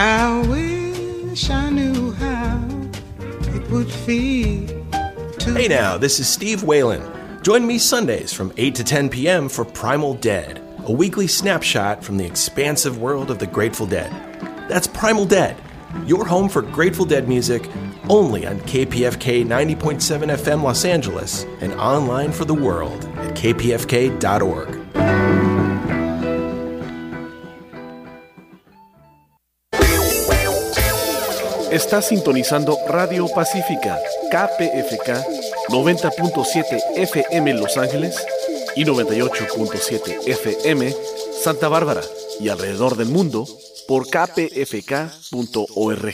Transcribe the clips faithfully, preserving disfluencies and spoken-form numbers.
I wish I knew how it would feel to... Hey now, this is Steve Whalen. Join me Sundays from eight to ten p.m. for Primal Dead, a weekly snapshot from the expansive world of the Grateful Dead. That's Primal Dead, your home for Grateful Dead music, only on K P F K ninety point seven F M Los Angeles and online for the world at k p f k dot org. Estás sintonizando Radio Pacífica, K P F K noventa punto siete F M Los Ángeles y noventa y ocho punto siete F M Santa Bárbara y alrededor del mundo por k p f k punto org.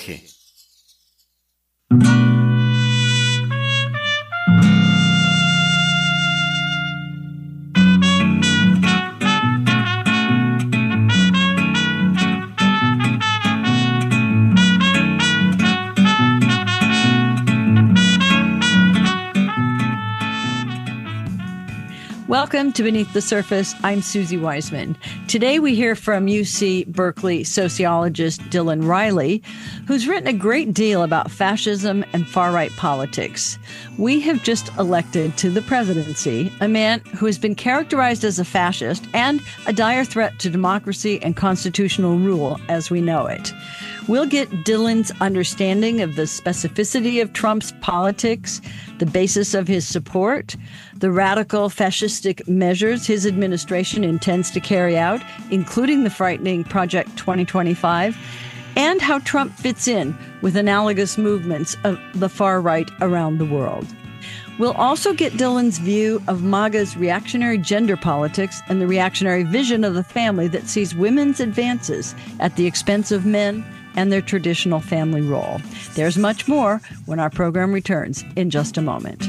Welcome to Beneath the Surface. I'm Susie Wiseman. Today we hear from U C Berkeley sociologist Dylan Riley, who's written a great deal about fascism and far-right politics. We have just elected to the presidency a man who has been characterized as a fascist and a dire threat to democracy and constitutional rule as we know it. We'll get Dylan's understanding of the specificity of Trump's politics, the basis of his support, the radical fascistic measures his administration intends to carry out, including the frightening Project twenty twenty-five, and how Trump fits in with analogous movements of the far right around the world. We'll also get Dylan's view of MAGA's reactionary gender politics and the reactionary vision of the family that sees women's advances at the expense of men and their traditional family role. There's much more when our program returns in just a moment.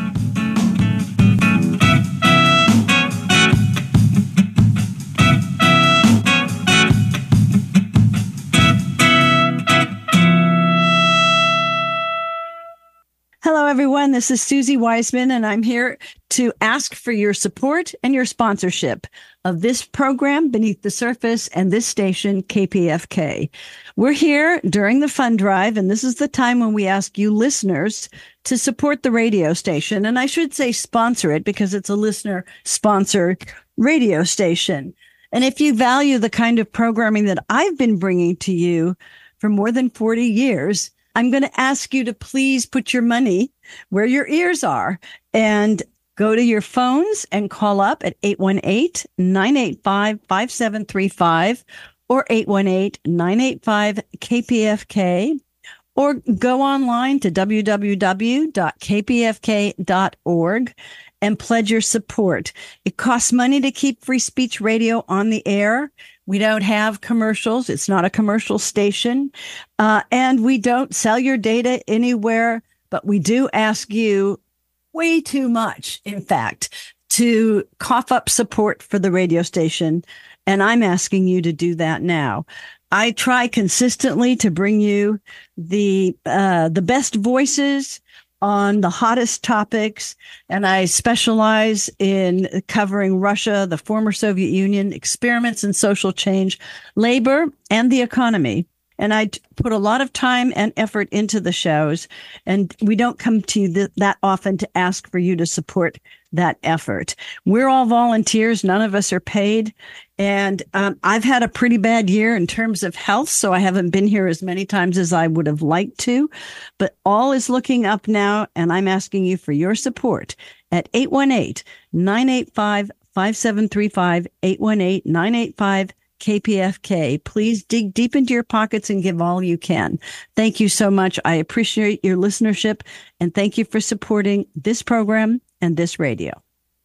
Hello, everyone. This is Susie Wiseman, and I'm here to ask for your support and your sponsorship of this program, Beneath the Surface, and this station, K P F K. We're here during the fund drive, and this is the time when we ask you listeners to support the radio station. And I should say sponsor it because it's a listener-sponsored radio station. And if you value the kind of programming that I've been bringing to you for more than forty years, I'm going to ask you to please put your money where your ears are and go to your phones and call up at eight one eight, nine eight five, five seven three five or eight one eight, nine eight five, K P F K, or go online to w w w dot k p f k dot org and pledge your support. It costs money to keep Free Speech Radio on the air. We don't have commercials. It's not a commercial station. Uh, and we don't sell your data anywhere, but we do ask you way too much, in fact, to cough up support for the radio station. And I'm asking you to do that now. I try consistently to bring you the, uh, the best voices on the hottest topics, and I specialize in covering Russia, the former Soviet Union, experiments in social change, labor, and the economy. And I put a lot of time and effort into the shows, and we don't come to you th- that often to ask for you to support that effort. We're all volunteers. None of us are paid. And um, I've had a pretty bad year in terms of health, so I haven't been here as many times as I would have liked to. But all is looking up now, and I'm asking you for your support at eight one eight, nine eight five, five seven three five, eight one eight, nine eight five, K P F K. Please dig deep into your pockets and give all you can. Thank you so much. I appreciate your listenership, and thank you for supporting this program and this radio.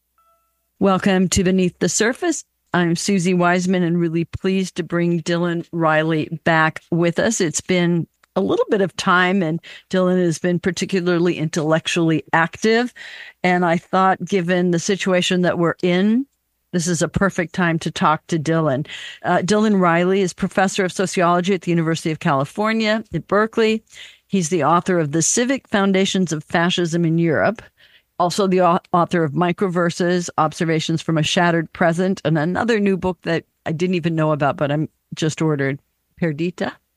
Welcome to Beneath the Surface. I'm Susie Wiseman and really pleased to bring Dylan Riley back with us. It's been a little bit of time, and Dylan has been particularly intellectually active. And I thought, given the situation that we're in, this is a perfect time to talk to Dylan. Uh, Dylan Riley is professor of sociology at the University of California at Berkeley. He's the author of The Civic Foundations of Fascism in Europe, also the author of Microverses, Observations from a Shattered Present, and another new book that I didn't even know about, but I'm just ordered, Perdita.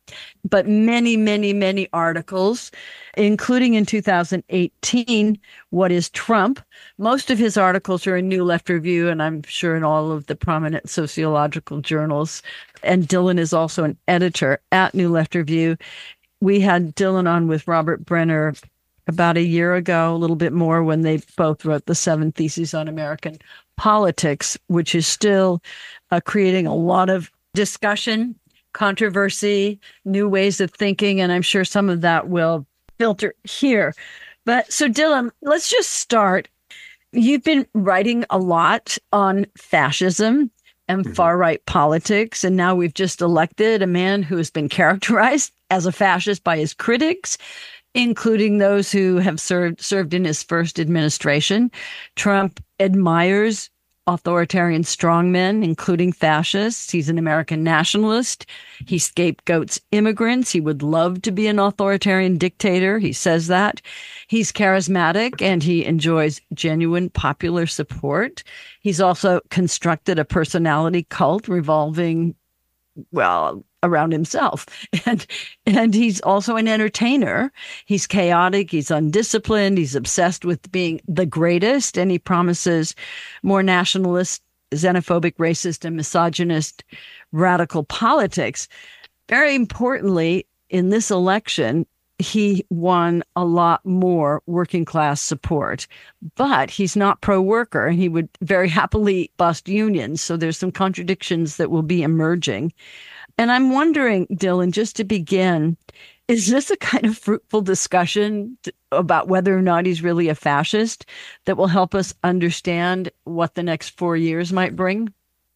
but many, many, many articles, including in two thousand eighteen, What is Trump? Most of his articles are in New Left Review, and I'm sure in all of the prominent sociological journals. And Dylan is also an editor at New Left Review. We had Dylan on with Robert Brenner about a year ago, a little bit more, when they both wrote the Seven Theses on American Politics, which is still uh, creating a lot of discussion, controversy, new ways of thinking, and I'm sure some of that will filter here. But so, Dylan, let's just start. You've been writing a lot on fascism and mm-hmm. far-right politics, and now we've just elected a man who has been characterized as a fascist by his critics, including those who have served served in his first administration. Trump admires authoritarian strongmen, including fascists. He's an American nationalist. He scapegoats immigrants. He would love to be an authoritarian dictator. He says that. He's charismatic and he enjoys genuine popular support. He's also constructed a personality cult revolving, well, around himself. And and he's also an entertainer. He's chaotic, he's undisciplined, he's obsessed with being the greatest, and he promises more nationalist, xenophobic, racist, and misogynist radical politics. Very importantly, in this election, he won a lot more working class support, but he's not pro-worker and he would very happily bust unions. So there's some contradictions that will be emerging. And I'm wondering, Dylan, just to begin, is this a kind of fruitful discussion t- about whether or not he's really a fascist that will help us understand what the next four years might bring?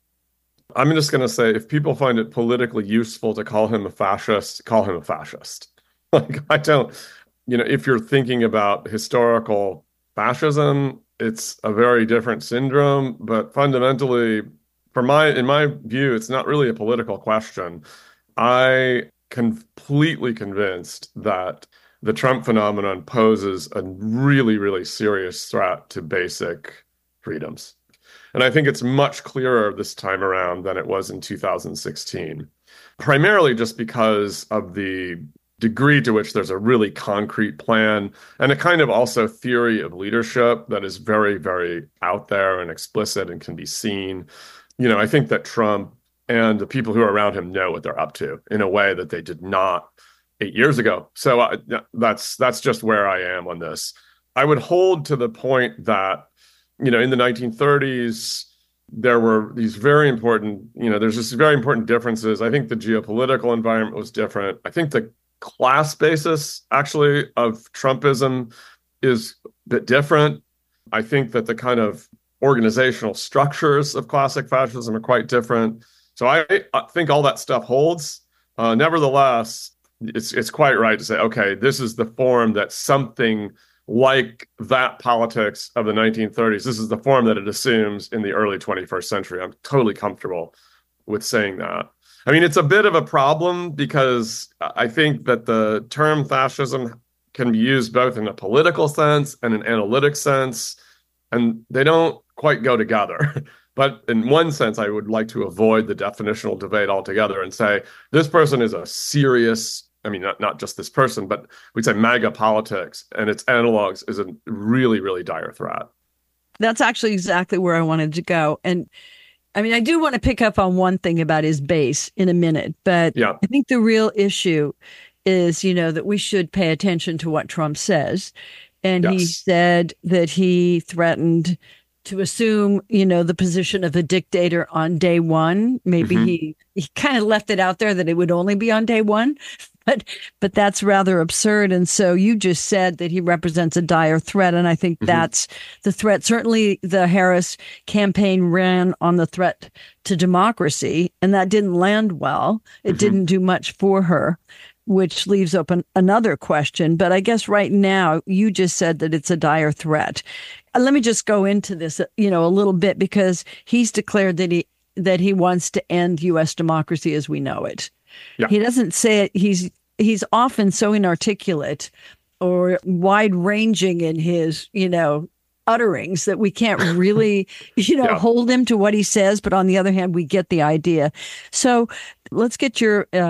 I'm just going to say, if people find it politically useful to call him a fascist, call him a fascist. Like, I don't, you know, if you're thinking about historical fascism, it's a very different syndrome, but fundamentally, For my, in my view, it's not really a political question. I completely convinced that the Trump phenomenon poses a really, really serious threat to basic freedoms. And I think it's much clearer this time around than it was in two thousand sixteen, primarily just because of the degree to which there's a really concrete plan and a kind of also theory of leadership that is very, very out there and explicit and can be seen. You know, I think that Trump and the people who are around him know what they're up to in a way that they did not eight years ago. So I, that's that's just where I am on this. I would hold to the point that, you know, in the nineteen thirties, there were these very important, you know, there's just very important differences. I think the geopolitical environment was different. I think the class basis, actually, of Trumpism is a bit different. I think that the kind of organizational structures of classic fascism are quite different. So I, I think all that stuff holds. Uh, nevertheless, it's it's quite right to say, okay, this is the form that something like that politics of the nineteen thirties, this is the form that it assumes in the early twenty-first century. I'm totally comfortable with saying that. I mean, it's a bit of a problem because I think that the term fascism can be used both in a political sense and an analytic sense, and they don't quite go together. But in one sense, I would like to avoid the definitional debate altogether and say, this person is a serious, I mean, not, not just this person, but we'd say MAGA politics and its analogs is a really, really dire threat. That's actually exactly where I wanted to go. And I mean, I do want to pick up on one thing about his base in a minute, but yeah. I think the real issue is, you know, that we should pay attention to what Trump says. And yes. He said that he threatened to assume, you know, the position of a dictator on day one. Maybe mm-hmm. he, he kind of left it out there that it would only be on day one, but but that's rather absurd. And so you just said that he represents a dire threat. And I think mm-hmm. that's the threat. Certainly the Harris campaign ran on the threat to democracy, and that didn't land well. It mm-hmm. didn't do much for her, which leaves open another question. But I guess right now you just said that it's a dire threat. Let me just go into this, you know, a little bit, because he's declared that he that he wants to end U S democracy as we know it. Yeah. He doesn't say it. He's he's often so inarticulate or wide-ranging in his, you know, utterings that we can't really, you know, yeah. hold him to what he says. But on the other hand, we get the idea. So let's get your um,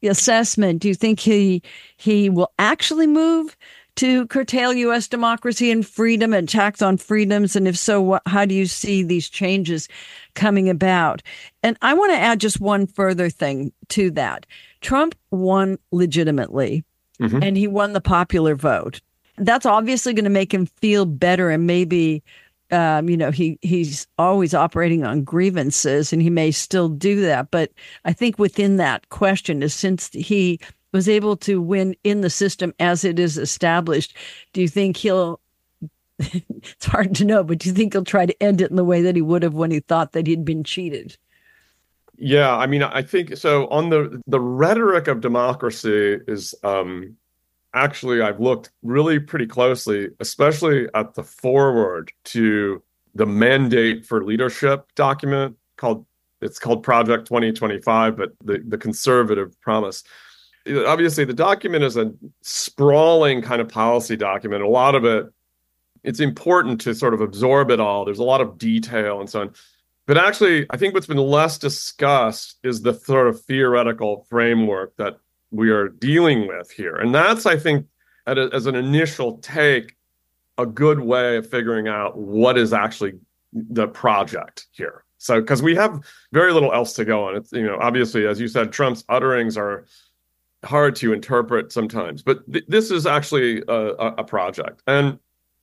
assessment, do you think he he will actually move to curtail U S democracy and freedom and tax on freedoms? And if so, what, how do you see these changes coming about? And I want to add just one further thing to that. Trump won legitimately, mm-hmm. and he won the popular vote. That's obviously going to make him feel better, and maybe, um, you know, he he's always operating on grievances, and he may still do that. But I think within that question is, since he was able to win in the system as it is established, do you think he'll, it's hard to know, but do you think he'll try to end it in the way that he would have when he thought that he'd been cheated? Yeah, I mean, I think so. On the the rhetoric of democracy is um, actually, I've looked really pretty closely, especially at the foreword to the Mandate for Leadership document called, it's called Project twenty twenty-five, but the, the conservative promise. Obviously, the document is a sprawling kind of policy document. A lot of it, it's important to sort of absorb it all. There's a lot of detail and so on. But actually, I think what's been less discussed is the sort of theoretical framework that we are dealing with here. And that's, I think, at a, as an initial take, a good way of figuring out what is actually the project here. So, because we have very little else to go on. It's, you know, obviously, as you said, Trump's utterings are hard to interpret sometimes, but th- this is actually a, a project. And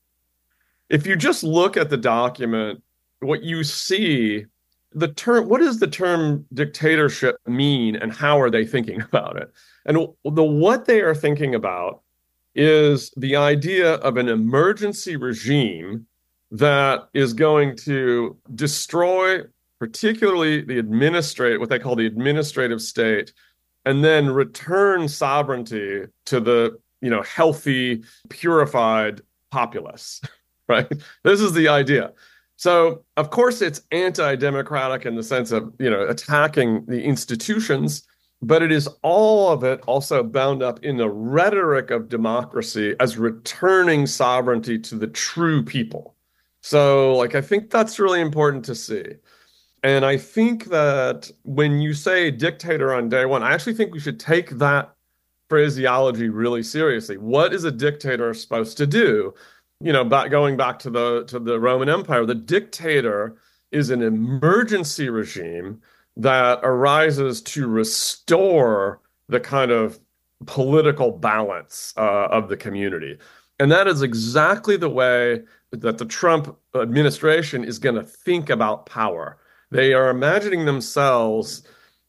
if you just look at the document, what you see, the term, what does the term dictatorship mean, and how are they thinking about it? And the what they are thinking about is the idea of an emergency regime that is going to destroy particularly the administrate, what they call the administrative state, and then return sovereignty to the, you know, healthy, purified populace, right? This is the idea. So, of course, it's anti-democratic in the sense of, you know, attacking the institutions, but it is all of it also bound up in the rhetoric of democracy as returning sovereignty to the true people. So, like, I think that's really important to see. And I think that when you say dictator on day one, I actually think we should take that phraseology really seriously. What is a dictator supposed to do? You know, back, going back to the to the Roman Empire, the dictator is an emergency regime that arises to restore the kind of political balance uh, of the community. And that is exactly the way that the Trump administration is going to think about power. They are imagining themselves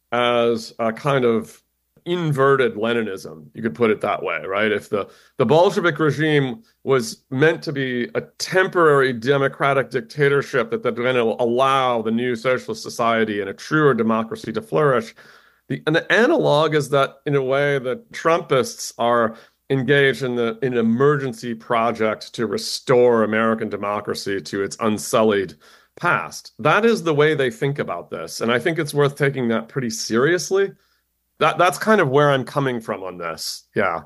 as a kind of inverted Leninism, you could put it that way, right? If the, the Bolshevik regime was meant to be a temporary democratic dictatorship that they're going to allow the new socialist society and a truer democracy to flourish, the, and the analog is that, in a way, the Trumpists are engaged in the in an emergency project to restore American democracy to its unsullied past. That is the way they think about this. And I think it's worth taking that pretty seriously. That that's kind of where I'm coming from on this. Yeah.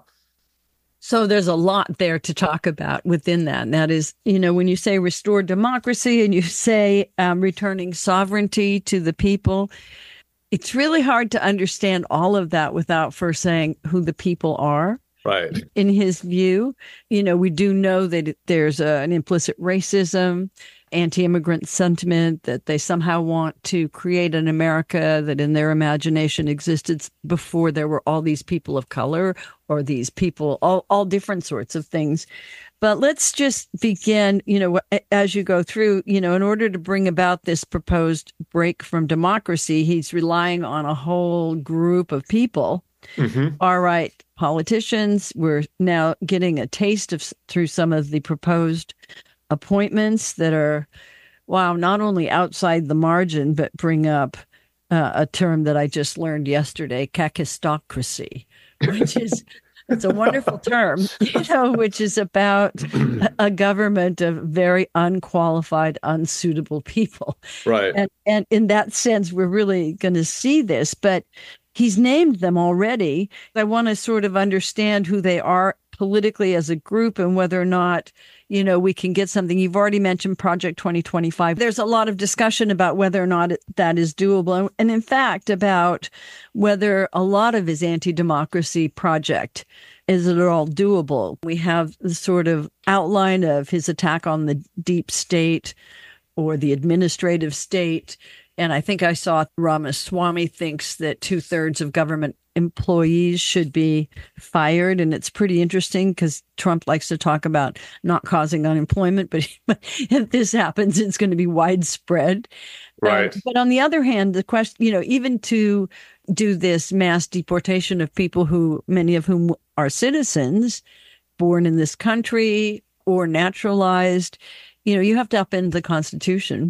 So there's a lot there to talk about within that. And that is, you know, when you say restore democracy and you say um, returning sovereignty to the people, it's really hard to understand all of that without first saying who the people are. Right. In his view, you know, we do know that there's a, an implicit racism, anti-immigrant sentiment, that they somehow want to create an America that in their imagination existed before there were all these people of color or these people, all, all different sorts of things. But let's just begin, you know, as you go through, you know, in order to bring about this proposed break from democracy, he's relying on a whole group of people. Mm-hmm. All right, politicians, we're now getting a taste of through some of the proposed appointments that are, wow, not only outside the margin, but bring up uh, a term that I just learned yesterday, kakistocracy, which is, it's a wonderful term, you know, which is about a government of very unqualified, unsuitable people. Right. And, and in that sense, we're really going to see this, but he's named them already. I want to sort of understand who they are politically as a group and whether or not you know, we can get something. You've already mentioned Project twenty twenty-five. There's a lot of discussion about whether or not that is doable. And in fact, about whether a lot of his anti-democracy project is at all doable. We have the sort of outline of his attack on the deep state or the administrative state. And I think I saw Ramaswamy thinks that two thirds of government employees should be fired. And it's pretty interesting because Trump likes to talk about not causing unemployment. But if this happens, it's going to be widespread. Right. Um, but on the other hand, the question, you know, even to do this mass deportation of people who, many of whom are citizens born in this country or naturalized, you know, you have to upend the Constitution.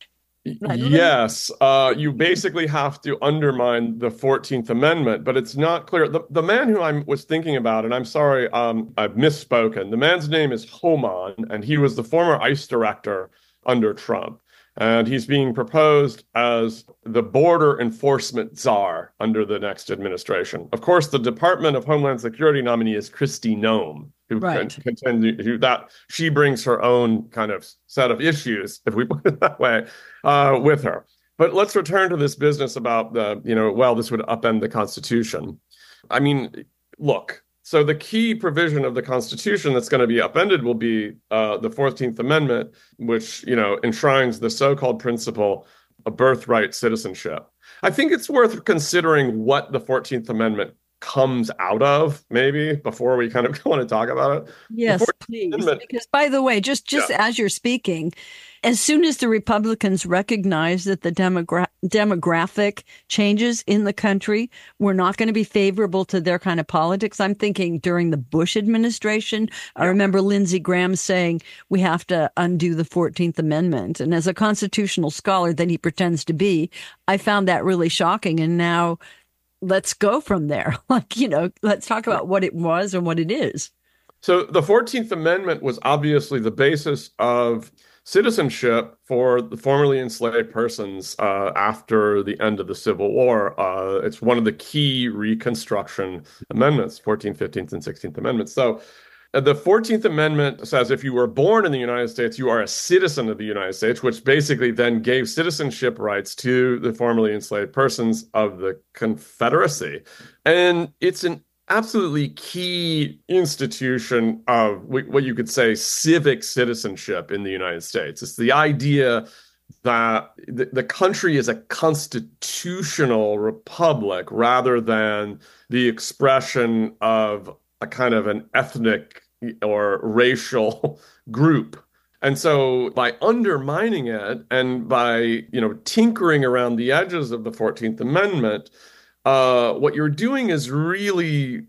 Yes, uh, you basically have to undermine the fourteenth Amendment, but it's not clear. The, the man who I was thinking about, and I'm sorry, um, I've misspoken. The man's name is Homan, and he was the former ICE director under Trump. And he's being proposed as the border enforcement czar under the next administration. Of course, the Department of Homeland Security nominee is Kristi Noem, who right. can contend who that she brings her own kind of set of issues, if we put it that way, uh, with her. But let's return to this business about the, you know, well, this would upend the Constitution. I mean, look. So the key provision of the Constitution that's going to be upended will be uh, the fourteenth Amendment, which, you know, enshrines the so-called principle of birthright citizenship. I think it's worth considering what the fourteenth Amendment comes out of, maybe, before we kind of want to talk about it. Yes, please. Amendment, because, by the way, just, just yeah. as you're speaking, as soon as the Republicans recognize that the demogra- demographic changes in the country were not going to be favorable to their kind of politics, I'm thinking during the Bush administration, yeah. I remember Lindsey Graham saying we have to undo the fourteenth Amendment. And as a constitutional scholar that he pretends to be, I found that really shocking. And now let's go from there. Like, you know, let's talk about what it was and what it is. So the fourteenth Amendment was obviously the basis of citizenship for the formerly enslaved persons uh, after the end of the Civil War. Uh, it's one of the key Reconstruction amendments, fourteenth, fifteenth, and sixteenth Amendments. So uh, the fourteenth Amendment says if you were born in the United States, you are a citizen of the United States, which basically then gave citizenship rights to the formerly enslaved persons of the Confederacy. And it's an absolutely key institution of what you could say civic citizenship in the United States. It's the idea that the country is a constitutional republic rather than the expression of a kind of an ethnic or racial group. And so by undermining it and by, you know, tinkering around the edges of the fourteenth Amendment, Uh, what you're doing is really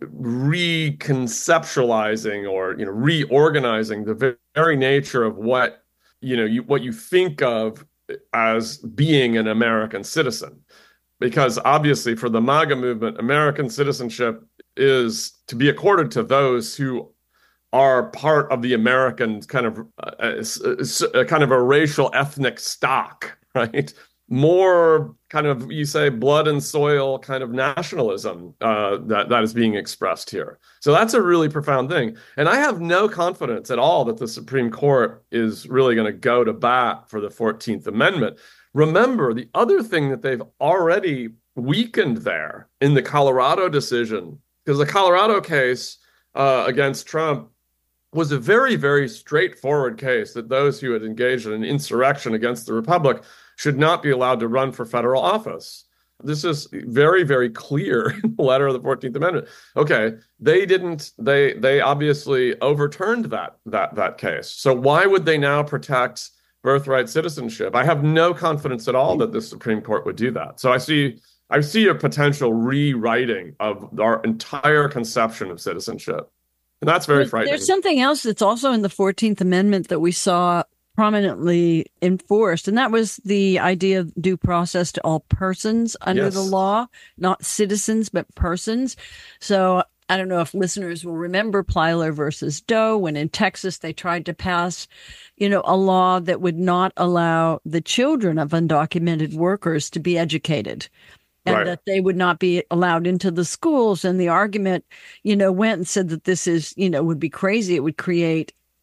reconceptualizing or, you know, reorganizing the very nature of what, you know, you, what you think of as being an American citizen. Because obviously for the MAGA movement, American citizenship is to be accorded to those who are part of the American kind of uh, uh, kind of a racial ethnic stock, right? More kind of, you say, blood and soil kind of nationalism uh, that, that is being expressed here. So that's a really profound thing. And I have no confidence at all that the Supreme Court is really going to go to bat for the fourteenth Amendment. Remember, the other thing that they've already weakened there in the Colorado decision, because the Colorado case uh, against Trump was a very, very straightforward case that those who had engaged in an insurrection against the Republic should not be allowed to run for federal office. This is very, very clear in the letter of the fourteenth Amendment. Okay, they didn't, they they obviously overturned that that that case. So why would they now protect birthright citizenship? I have no confidence at all that the Supreme Court would do that. So I see I see a potential rewriting of our entire conception of citizenship. And that's very frightening. There's something else that's also in the fourteenth Amendment that we saw prominently enforced, and that was the idea of due process to all persons under yes. the law, not citizens, but persons. So I don't know if listeners will remember Plyler versus Doe, when in Texas they tried to pass, you know, a law that would not allow the children of undocumented workers to be educated. And right. that they would not be allowed into the schools. And the argument, you know, went and said that this is, you know, would be crazy. It would create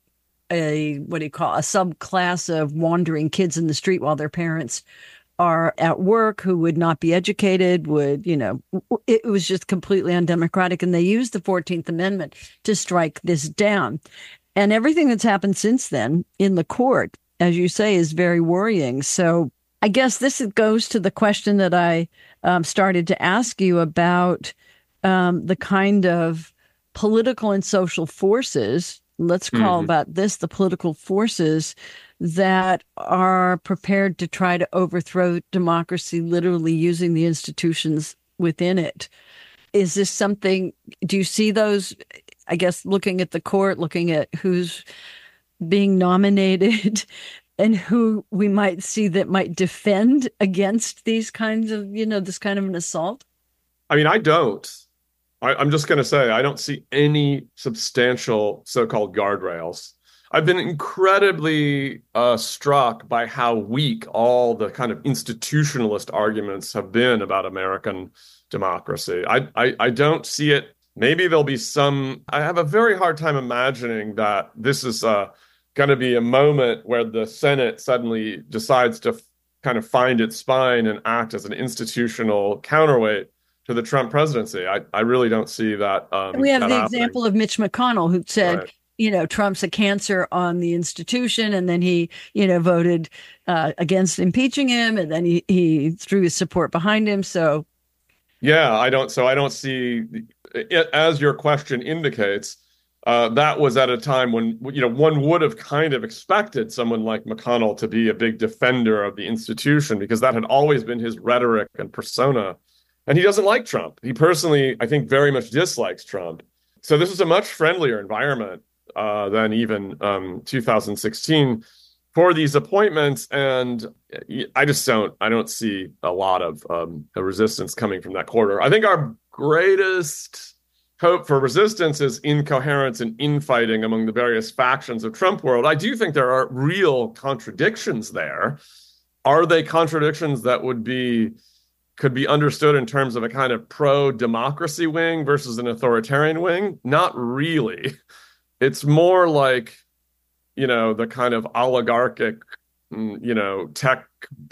a, what do you call, a subclass of wandering kids in the street while their parents are at work who would not be educated, would, you know, it was just completely undemocratic. And they used the fourteenth Amendment to strike this down. And everything that's happened since then in the court, as you say, is very worrying. So I guess this goes to the question that I um, started to ask you about um, the kind of political and social forces, let's call mm-hmm. about this the political forces that are prepared to try to overthrow democracy, literally using the institutions within it. Is this something, do you see those, I guess, looking at the court, looking at who's being nominated and who we might see that might defend against these kinds of, you know, this kind of an assault? I mean, I don't. I, I'm just going to say, I don't see any substantial so-called guardrails. I've been incredibly uh, struck by how weak all the kind of institutionalist arguments have been about American democracy. I, I, I don't see it. Maybe there'll be some. I have a very hard time imagining that this is uh, going to be a moment where the Senate suddenly decides to f- kind of find its spine and act as an institutional counterweight to the Trump presidency. I, I really don't see that. Um, we have that the happening. example of Mitch McConnell, who said, Right. you know, Trump's a cancer on the institution. And then he, you know, voted uh, against impeaching him. And then he, he threw his support behind him. So, yeah, I don't. So I don't see, it, as your question indicates, uh, that was at a time when, you know, one would have kind of expected someone like McConnell to be a big defender of the institution, because that had always been his rhetoric and persona. And he doesn't like Trump. He personally, I think, very much dislikes Trump. So this is a much friendlier environment uh, than even um, two thousand sixteen for these appointments. And I just don't, I don't see a lot of um, a resistance coming from that quarter. I think our greatest hope for resistance is incoherence and infighting among the various factions of Trump world. I do think there are real contradictions there. Are they contradictions that would be could be understood in terms of a kind of pro-democracy wing versus an authoritarian wing? Not really. It's more like, you know, the kind of oligarchic, you know, tech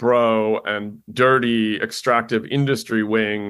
bro and dirty extractive industry wing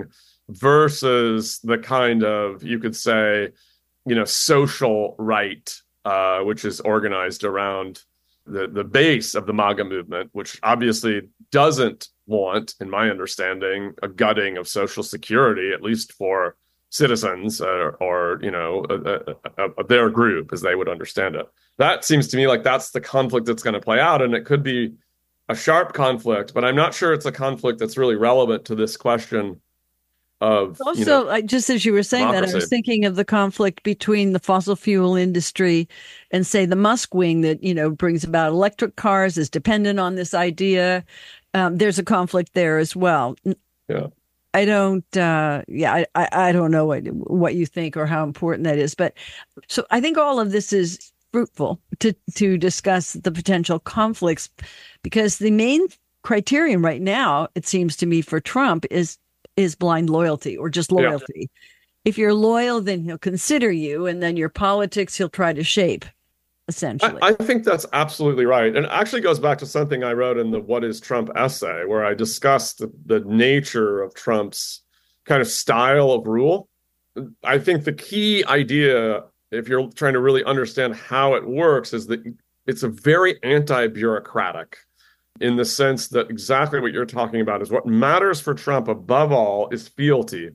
versus the kind of, you could say, you know, social right, uh, which is organized around the, the base of the MAGA movement, which obviously doesn't want, in my understanding, a gutting of Social Security, at least for citizens uh, or, you know, uh, uh, uh, their group, as they would understand it. That seems to me like that's the conflict that's going to play out. And it could be a sharp conflict, but I'm not sure it's a conflict that's really relevant to this question of, also, you know, I, just as you were saying democracy. That, I was thinking of the conflict between the fossil fuel industry and, say, the Musk wing that, you know, brings about electric cars, is dependent on this idea. Um, there's a conflict there as well. Yeah. I don't, uh, yeah, I, I don't know what, what you think or how important that is. But so I think all of this is fruitful to, to discuss the potential conflicts, because the main criterion right now, it seems to me, for Trump is is blind loyalty, or just loyalty. Yeah. If you're loyal, then he'll consider you, and then your politics he'll try to shape, essentially. I, I think that's absolutely right. And it actually goes back to something I wrote in the What is Trump essay, where I discussed the, the nature of Trump's kind of style of rule. I think the key idea, if you're trying to really understand how it works, is that it's a very anti-bureaucratic, in the sense that exactly what you're talking about is what matters for Trump above all is fealty.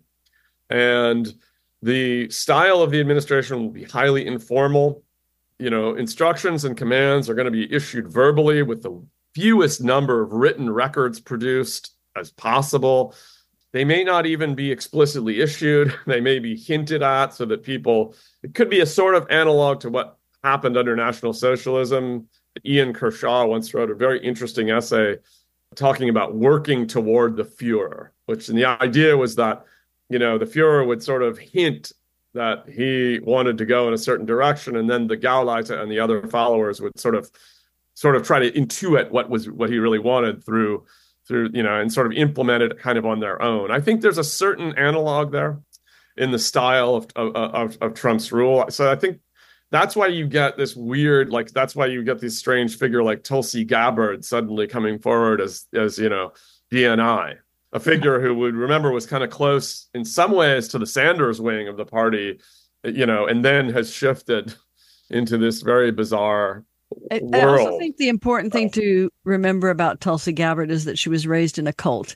And the style of the administration will be highly informal. You know, instructions and commands are going to be issued verbally with the fewest number of written records produced as possible. They may not even be explicitly issued. They may be hinted at so that people, it could be a sort of analog to what happened under National Socialism. Ian Kershaw once wrote a very interesting essay talking about working toward the Fuhrer, which, and the idea was that, you know, the Fuhrer would sort of hint that he wanted to go in a certain direction, and then the Gauleiter and the other followers would sort of sort of try to intuit what was what he really wanted through through, you know, and sort of implement it kind of on their own. I think there's a certain analog there in the style of of, of, of Trump's rule. So I think that's why you get this weird, like, that's why you get this strange figure like Tulsi Gabbard suddenly coming forward as, as you know, D N I, a figure who would remember was kind of close in some ways to the Sanders wing of the party, you know, and then has shifted into this very bizarre I, world. I also think the important thing to remember about Tulsi Gabbard is that she was raised in a cult.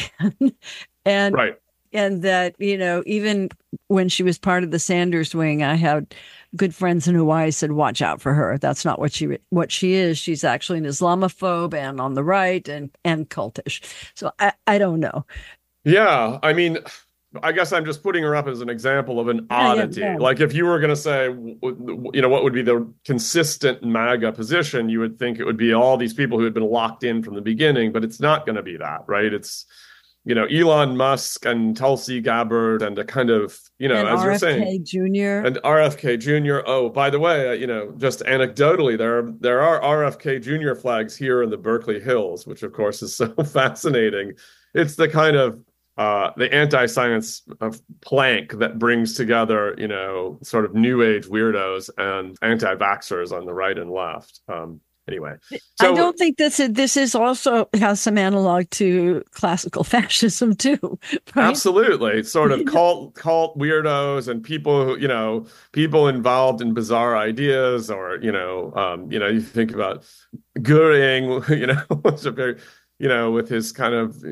and right. And that, you know, even when she was part of the Sanders wing, I had good friends in Hawaii said, watch out for her. That's not what she what she is. She's actually an Islamophobe and on the right and, and cultish. So I, I don't know. Yeah. I mean, I guess I'm just putting her up as an example of an oddity. Yeah, yeah, yeah. Like if you were going to say, you know, what would be the consistent MAGA position, you would think it would be all these people who had been locked in from the beginning, but it's not going to be that, right? It's, you know, Elon Musk and Tulsi Gabbard and a kind of, you know, and as R F K you're saying, Junior and R F K Junior Oh, by the way, you know, just anecdotally, there are, there are R F K Junior flags here in the Berkeley Hills, which of course is so fascinating. It's the kind of uh, the anti-science of plank that brings together, you know, sort of new age weirdos and anti-vaxxers on the right and left. Um, Anyway, so, I don't think this is, this is also has some analog to classical fascism too. Right? Absolutely, sort of cult cult weirdos and people who, you know, people involved in bizarre ideas, or you know, um, you know, you think about Goering, you know, was a very, you know, with his kind of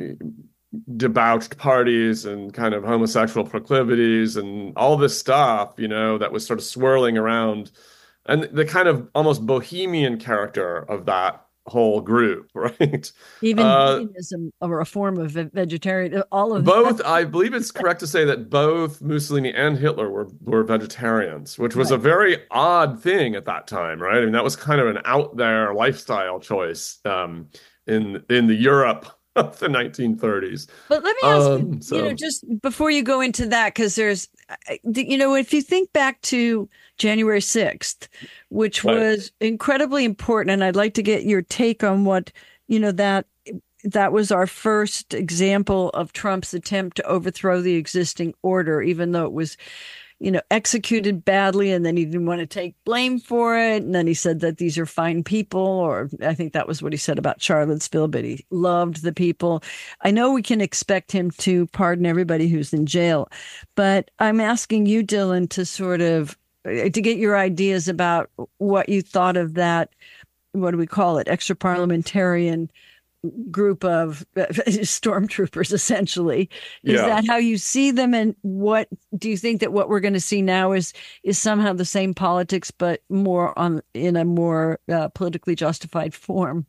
debauched parties and kind of homosexual proclivities and all this stuff, you know, that was sort of swirling around. And the kind of almost bohemian character of that whole group, right? Even uh, veganism or a form of vegetarian, all of both. that. I believe it's correct to say that both Mussolini and Hitler were were vegetarians, which was right. a very odd thing at that time, right? I mean, that was kind of an out there lifestyle choice um, in in the Europe of the nineteen thirties. But let me ask um, you, so. you know, just before you go into that, because there's, you know, if you think back to January sixth, which right. was incredibly important, and I'd like to get your take on what, you know, that that was our first example of Trump's attempt to overthrow the existing order, even though it was, you know, executed badly, and then he didn't want to take blame for it. And then he said that these are fine people, or I think that was what he said about Charlottesville, but he loved the people. I know we can expect him to pardon everybody who's in jail, but I'm asking you, Dylan, to sort of, to get your ideas about what you thought of that, what do we call it, extra parliamentarian group of stormtroopers, essentially. Is yeah. that how you see them? And what do you think that what we're going to see now is is somehow the same politics, but more on in a more uh, politically justified form?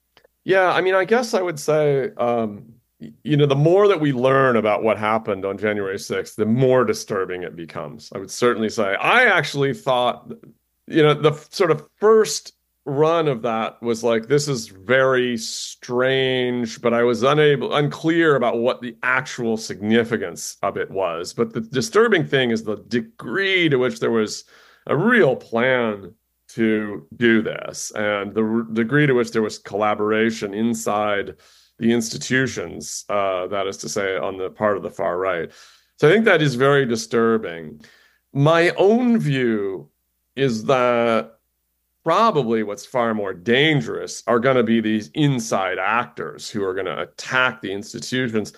Yeah, I mean, I guess I would say, um, you know, the more that we learn about what happened on January sixth, the more disturbing it becomes. I would certainly say I actually thought, you know, the sort of first run of that was like, this is very strange, but I was unable, unclear about what the actual significance of it was. But the disturbing thing is the degree to which there was a real plan to do this, and the r- degree to which there was collaboration inside the institutions, uh, that is to say, on the part of the far right. So I think that is very disturbing. My own view is that probably what's far more dangerous are going to be these inside actors who are going to attack the institutions.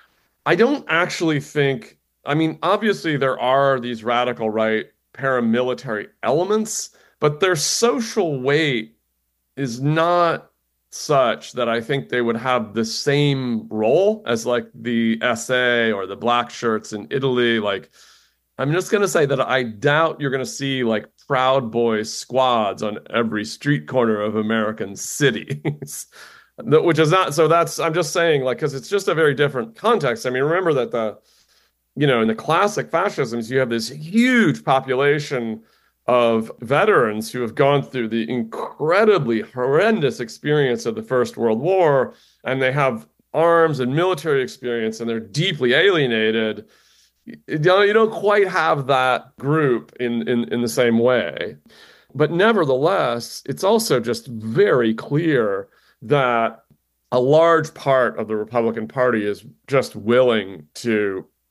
I don't actually think, I mean, obviously there are these radical right paramilitary elements, but their social weight is not such that I think they would have the same role as like the S A or the black shirts in Italy. Like, I'm just going to say that I doubt you're going to see like Proud Boys squads on every street corner of American cities, which is not, so that's, I'm just saying, like, because it's just a very different context. I mean, remember that the, you know, in the classic fascisms, you have this huge population of veterans who have gone through the incredibly horrendous experience of the First World War, and they have arms and military experience, and they're deeply alienated. You don't, you don't quite have that group in, in, in the same way. But nevertheless, it's also just very clear that a large part of the Republican Party is just willing to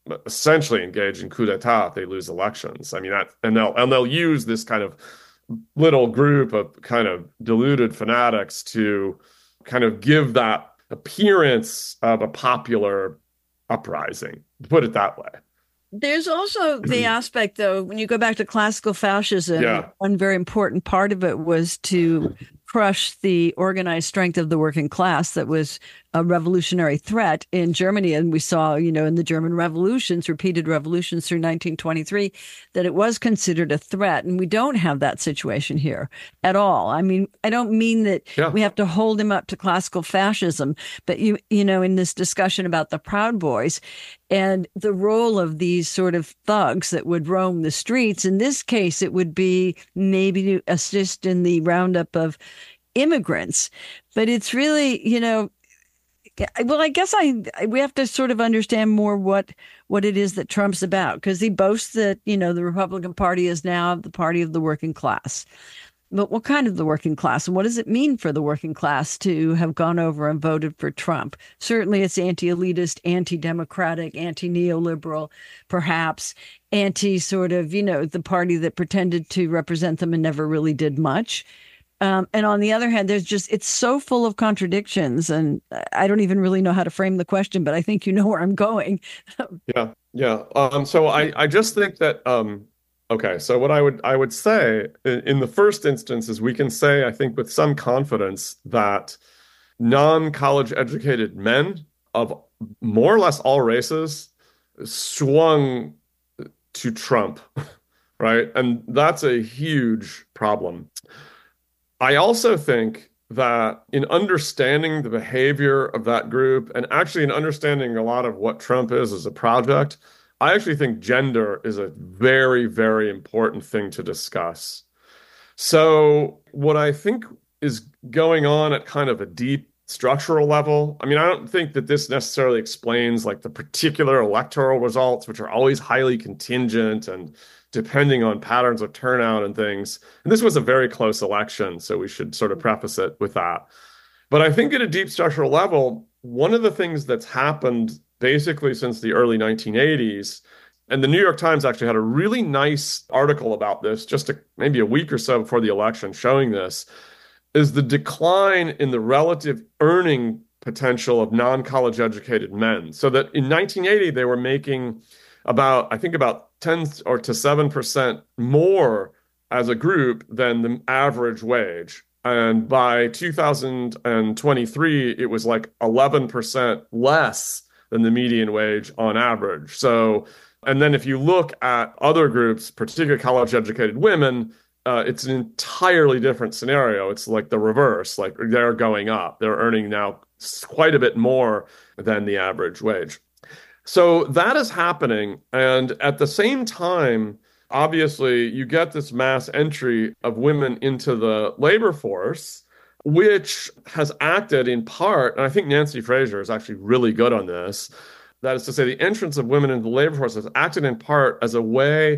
essentially engage in coup d'etat if they lose elections. I mean, that, and they'll and they'll use this kind of little group of kind of deluded fanatics to kind of give that appearance of a popular uprising, to put it that way. There's also the aspect, though, when you go back to classical fascism, Yeah. one very important part of it was to crush the organized strength of the working class that was a revolutionary threat in Germany. And we saw, you know, in the German revolutions, repeated revolutions through nineteen twenty-three, that it was considered a threat. And we don't have that situation here at all. I mean, I don't mean that Yeah. we have to hold him up to classical fascism, but you, you know, in this discussion about the Proud Boys and the role of these sort of thugs that would roam the streets, in this case, it would be maybe to assist in the roundup of immigrants. But it's really, you know, well, I guess I we have to sort of understand more what what it is that Trump's about, because he boasts that, you know, the Republican Party is now the party of the working class. But what kind of the working class? And what does it mean for the working class to have gone over and voted for Trump? Certainly it's anti-elitist, anti-democratic, anti-neoliberal, perhaps anti sort of, you know, the party that pretended to represent them and never really did much. Um, and on the other hand, there's just, it's so full of contradictions, and I don't even really know how to frame the question, but I think you know where I'm going. Yeah, yeah. Um, so I, I just think that, um, okay, so what I would I would say in, in the first instance is we can say, I think with some confidence, that non-college educated men of more or less all races swung to Trump, right? And that's a huge problem. I also think that in understanding the behavior of that group, and actually in understanding a lot of what Trump is as a project, I actually think gender is a very, very important thing to discuss. So what I think is going on at kind of a deep structural level, I mean, I don't think that this necessarily explains like the particular electoral results, which are always highly contingent and depending on patterns of turnout and things. And this was a very close election, so we should sort of preface it with that. But I think at a deep structural level, one of the things that's happened basically since the early nineteen eighties, and the New York Times actually had a really nice article about this just a, maybe a week or so before the election showing this, is the decline in the relative earning potential of non-college educated men. So that in nineteen eighty, they were making about, I think about ten or to seven percent more as a group than the average wage. And by two thousand twenty-three, it was like eleven percent less than the median wage on average. So, and then if you look at other groups, particularly college-educated women, uh, it's an entirely different scenario. It's like the reverse, like they're going up. They're earning now quite a bit more than the average wage. So that is happening. And at the same time, obviously, you get this mass entry of women into the labor force, which has acted in part, and I think Nancy Fraser is actually really good on this, that is to say the entrance of women into the labor force has acted in part as a way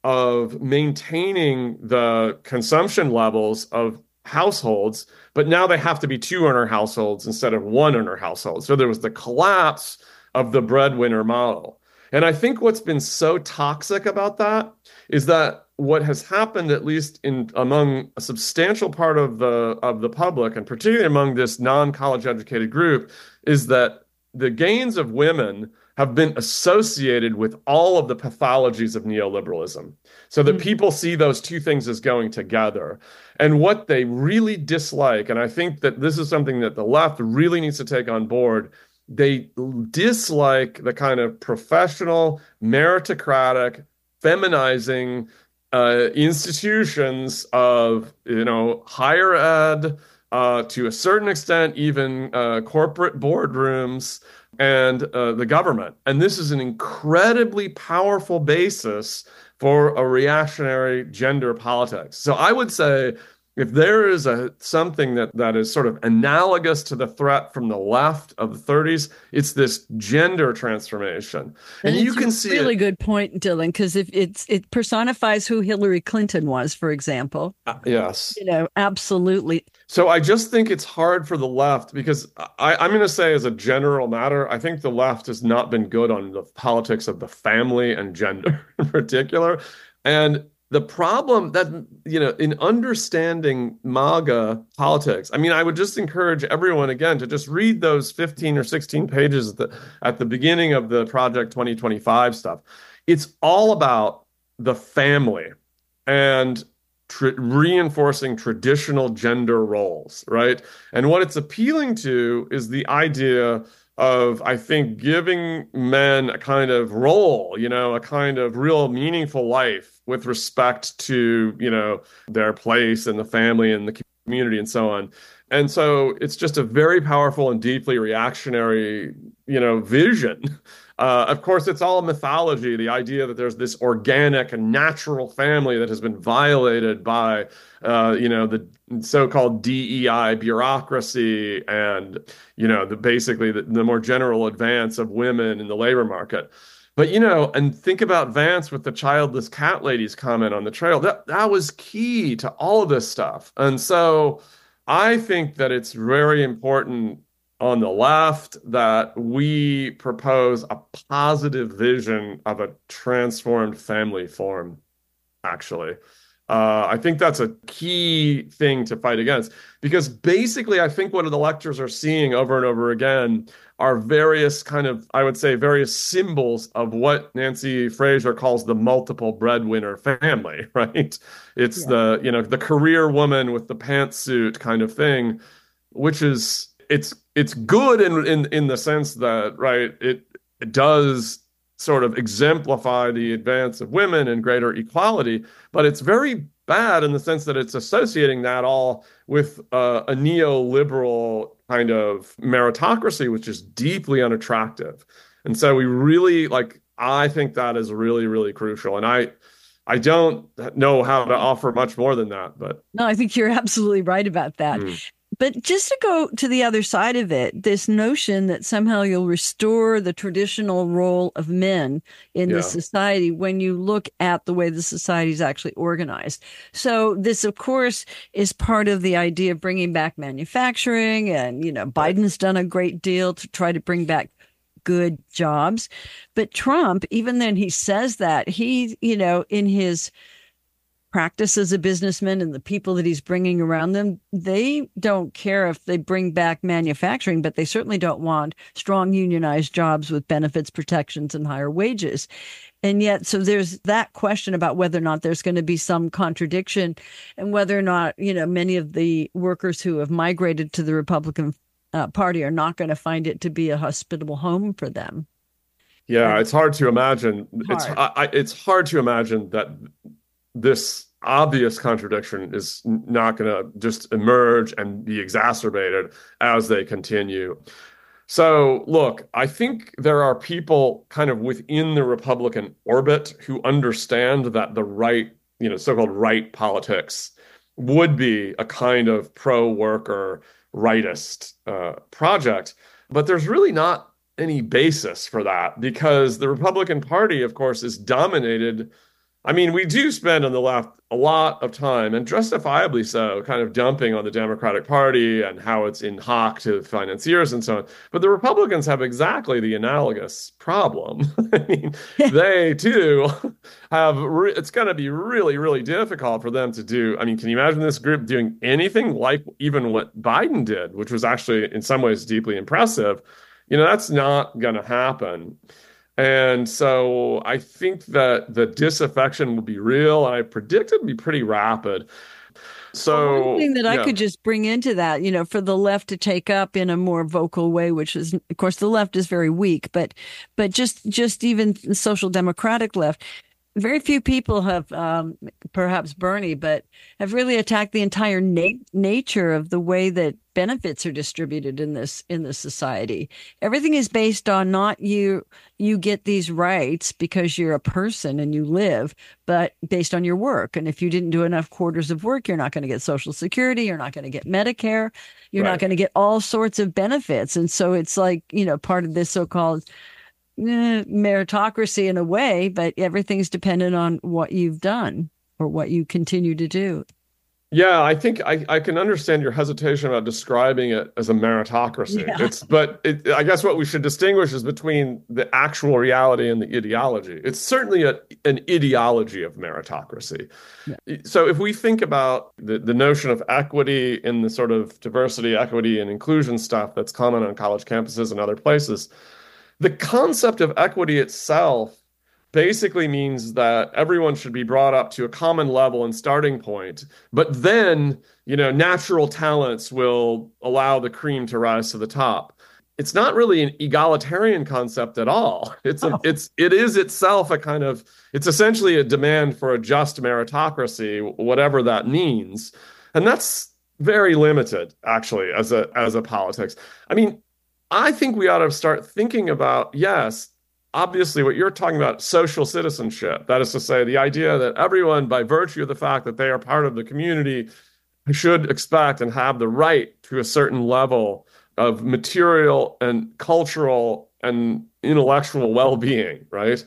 of maintaining the consumption levels of households, but now they have to be two-earner households instead of one-earner households. So there was the collapse of the breadwinner model. And I think what's been so toxic about that is that what has happened, at least in among a substantial part of the of the public, and particularly among this non-college educated group, is that the gains of women have been associated with all of the pathologies of neoliberalism, so that people see those two things as going together. And what they really dislike, and I think that this is something that the left really needs to take on board, they dislike the kind of professional, meritocratic, feminizing uh, institutions of, you know, higher ed, uh, to a certain extent, even uh, corporate boardrooms and uh, the government. And this is an incredibly powerful basis for a reactionary gender politics. So I would say if there is a something that that is sort of analogous to the threat from the left of the thirties, it's this gender transformation. And, and you can see a really it. good point, Dylan, because if it's it personifies who Hillary Clinton was, for example. Uh, yes. You know, absolutely. So I just think it's hard for the left because I, I'm going to say, as a general matter, I think the left has not been good on the politics of the family and gender in particular. And the problem that, you know, in understanding MAGA politics, I mean, I would just encourage everyone, again, to just read those fifteen or sixteen pages at the, at the beginning of the Project twenty twenty-five stuff. It's all about the family and Tra- reinforcing traditional gender roles, right? And what it's appealing to is the idea of, I think, giving men a kind of role, you know, a kind of real meaningful life with respect to, you know, their place in the family and the community and so on. And so it's just a very powerful and deeply reactionary, you know, vision. Uh, of course, it's all mythology, the idea that there's this organic and natural family that has been violated by, uh, you know, the so-called D E I bureaucracy and, you know, the basically the, the more general advance of women in the labor market. But, you know, and think about Vance with the childless cat lady's comment on the trail. That, that was key to all of this stuff. And so I think that it's very important on the left that we propose a positive vision of a transformed family form, actually. Uh, I think that's a key thing to fight against, because basically I think what the electors are seeing over and over again are various kind of, I would say, various symbols of what Nancy Fraser calls the multiple breadwinner family, right? It's yeah. the, you know, the career woman with the pantsuit kind of thing, which is, it's it's good in in in the sense that, right, it, it does sort of exemplify the advance of women and greater equality, but it's very bad in the sense that it's associating that all with uh, a neoliberal kind of meritocracy, which is deeply unattractive. And so we really, like, I think that is really, really crucial. And I I don't know how to offer much more than that, but no, I think you're absolutely right about that. Mm. But just to go to the other side of it, this notion that somehow you'll restore the traditional role of men in yeah. the society when you look at the way the society is actually organized. So this, of course, is part of the idea of bringing back manufacturing. And, you know, Biden's done a great deal to try to bring back good jobs. But Trump, even then he says that, he, you know, in his practice as a businessman and the people that he's bringing around them, they don't care if they bring back manufacturing, but they certainly don't want strong unionized jobs with benefits, protections, and higher wages. And yet, so there's that question about whether or not there's going to be some contradiction and whether or not, you know, many of the workers who have migrated to the Republican uh, Party are not going to find it to be a hospitable home for them. Yeah, and it's hard to imagine. Hard. It's I, it's hard to imagine that this obvious contradiction is not going to just emerge and be exacerbated as they continue. So, look, I think there are people kind of within the Republican orbit who understand that the right, you know, so-called right politics would be a kind of pro-worker rightist uh, project. But there's really not any basis for that, because the Republican Party, of course, is dominated. I mean, we do spend on the left a lot of time, and justifiably so, kind of dumping on the Democratic Party and how it's in hock to financiers and so on. But the Republicans have exactly the analogous problem. I mean, they too have, re- it's going to be really, really difficult for them to do. I mean, can you imagine this group doing anything like even what Biden did, which was actually in some ways deeply impressive? You know, that's not going to happen. And so I think that the disaffection will be real. I predict it will be pretty rapid. So well, one thing that I yeah. could just bring into that, you know, for the left to take up in a more vocal way, which is, of course, the left is very weak, but but just just even the social democratic left, very few people have, um, perhaps Bernie, but have really attacked the entire na- nature of the way that benefits are distributed in this in this society. Everything is based on not you you get these rights because you're a person and you live, but based on your work. And if you didn't do enough quarters of work, you're not going to get Social Security, you're not going to get Medicare, you're Right. not going to get all sorts of benefits. And so it's like, you know, part of this so-called eh, meritocracy in a way, but everything's dependent on what you've done or what you continue to do. Yeah, I think I, I can understand your hesitation about describing it as a meritocracy. Yeah. It's, but it, I guess what we should distinguish is between the actual reality and the ideology. It's certainly a, an ideology of meritocracy. Yeah. So if we think about the, the notion of equity in the sort of diversity, equity, and inclusion stuff that's common on college campuses and other places, the concept of equity itself basically means that everyone should be brought up to a common level and starting point. But then, you know, natural talents will allow the cream to rise to the top. It's not really an egalitarian concept at all. It's a, Oh. it's it is itself a kind of it's essentially a demand for a just meritocracy, whatever that means. And that's very limited, actually, as a as a politics. I mean, I think we ought to start thinking about, yes, obviously, what you're talking about, social citizenship. That is to say, the idea that everyone, by virtue of the fact that they are part of the community, should expect and have the right to a certain level of material and cultural and intellectual well-being, right?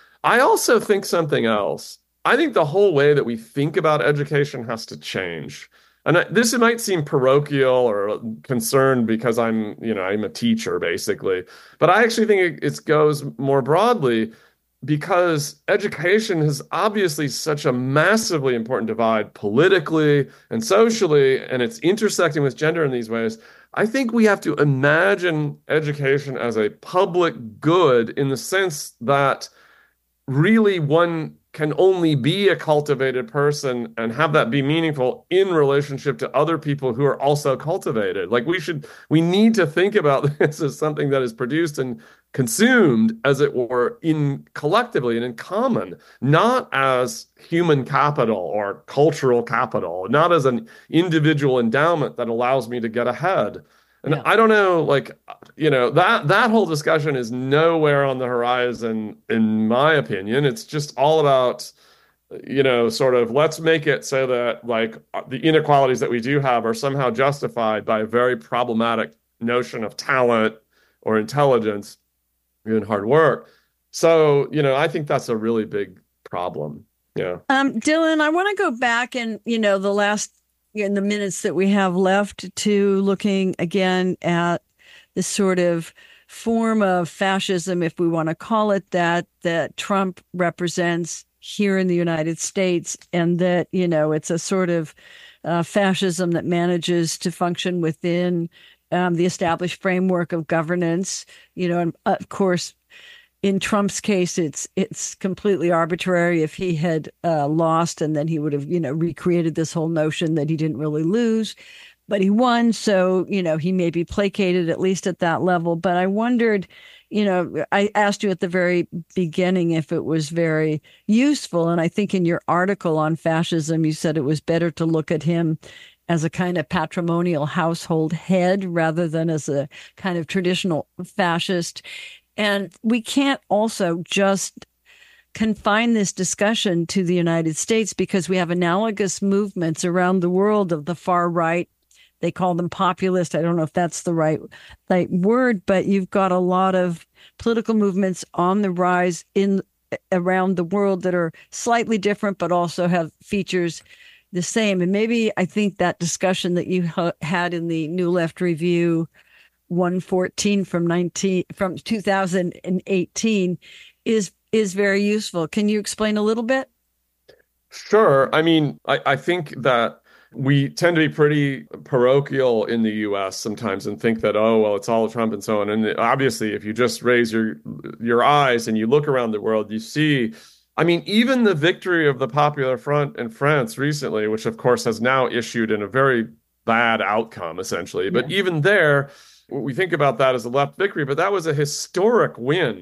I also think something else. I think the whole way that we think about education has to change. And this might seem parochial or concerned because I'm, you know, I'm a teacher basically, but I actually think it, it goes more broadly because education is obviously such a massively important divide politically and socially, and it's intersecting with gender in these ways. I think we have to imagine education as a public good in the sense that really one can only be a cultivated person and have that be meaningful in relationship to other people who are also cultivated. Like we should, we need to think about this as something that is produced and consumed, as it were, in collectively and in common, not as human capital or cultural capital, not as an individual endowment that allows me to get ahead. And Yeah. I don't know, like, you know, that that whole discussion is nowhere on the horizon, in my opinion. It's just all about, you know, sort of let's make it so that like the inequalities that we do have are somehow justified by a very problematic notion of talent or intelligence and hard work. So, you know, I think that's a really big problem. Yeah. Um, Dylan, I want to go back and, you know, the last in the minutes that we have left to looking again at this sort of form of fascism, if we want to call it that, that Trump represents here in the United States, and that, you know, it's a sort of uh, fascism that manages to function within um, the established framework of governance, you know, and of course, in Trump's case, it's it's completely arbitrary. If he had uh, lost, and then he would have, you know, recreated this whole notion that he didn't really lose, but he won. So, you know, he may be placated at least at that level. But I wondered, you know, I asked you at the very beginning if it was very useful. And I think in your article on fascism, you said it was better to look at him as a kind of patrimonial household head rather than as a kind of traditional fascist. And we can't also just confine this discussion to the United States because we have analogous movements around the world of the far right. They call them populist. I don't know if that's the right, right word, but you've got a lot of political movements on the rise in around the world that are slightly different, but also have features the same. And maybe I think that discussion that you ha- had in the New Left Review one fourteen from nineteen from two thousand eighteen is is very useful. Can you explain a little bit? Sure. I mean, I, I think that we tend to be pretty parochial in the U S sometimes and think that, oh, well, it's all Trump and so on. And obviously, if you just raise your your eyes and you look around the world, you see, I mean, even the victory of the Popular Front in France recently, which of course has now issued in a very bad outcome, essentially. But Yeah. even there, we think about that as a left victory, but that was a historic win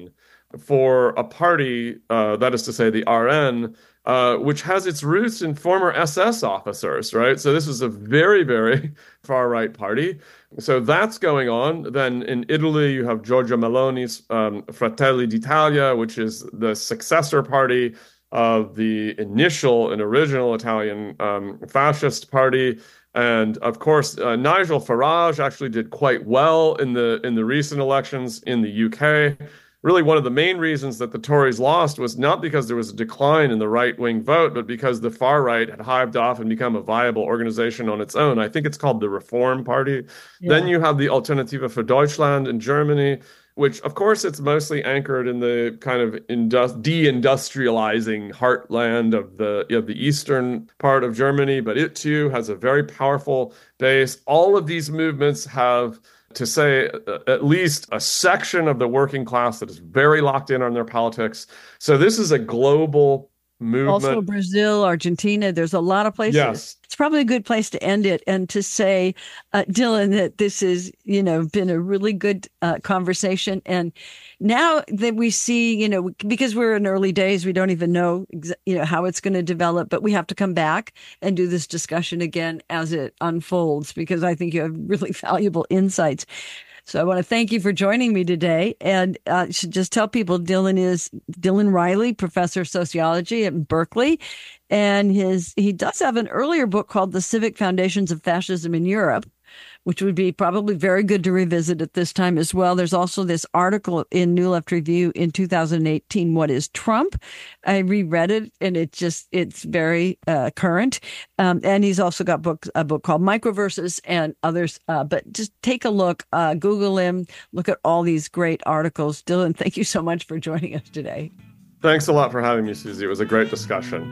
for a party, uh, that is to say the R N, uh, which has its roots in former S S officers, right? So this is a very, very far-right party. So that's going on. Then in Italy, you have Giorgia Meloni's um, Fratelli d'Italia, which is the successor party of the initial and original Italian um, fascist party. And of course, uh, Nigel Farage actually did quite well in the in the recent elections in the U K. Really, one of the main reasons that the Tories lost was not because there was a decline in the right-wing vote, but because the far right had hived off and become a viable organization on its own. I think it's called the Reform Party. Yeah. Then you have the Alternative für Deutschland in Germany, which, of course, it's mostly anchored in the kind of indus- deindustrializing heartland of the, of the eastern part of Germany. But it, too, has a very powerful base. All of these movements have, to say, at least a section of the working class that is very locked in on their politics. So this is a global movement. Also Brazil, Argentina, there's a lot of places. Yes. It's probably a good place to end it and to say, uh, Dylan, that this has, you know, been a really good uh, conversation. And now that we see, you know, because we're in early days, we don't even know, exa- you know, how it's going to develop, but we have to come back and do this discussion again as it unfolds, because I think you have really valuable insights. So I want to thank you for joining me today. And uh, I should just tell people Dylan is Dylan Riley, professor of sociology at Berkeley. And his he does have an earlier book called The Civic Foundations of Fascism in Europe, which would be probably very good to revisit at this time as well. There's also this article in New Left Review in two thousand eighteen, What is Trump? I reread it, and it just, it's very uh, current. Um, and he's also got books, a book called Microverses and others. Uh, but just take a look, uh, Google him, look at all these great articles. Dylan, thank you so much for joining us today. Thanks a lot for having me, Susie. It was a great discussion.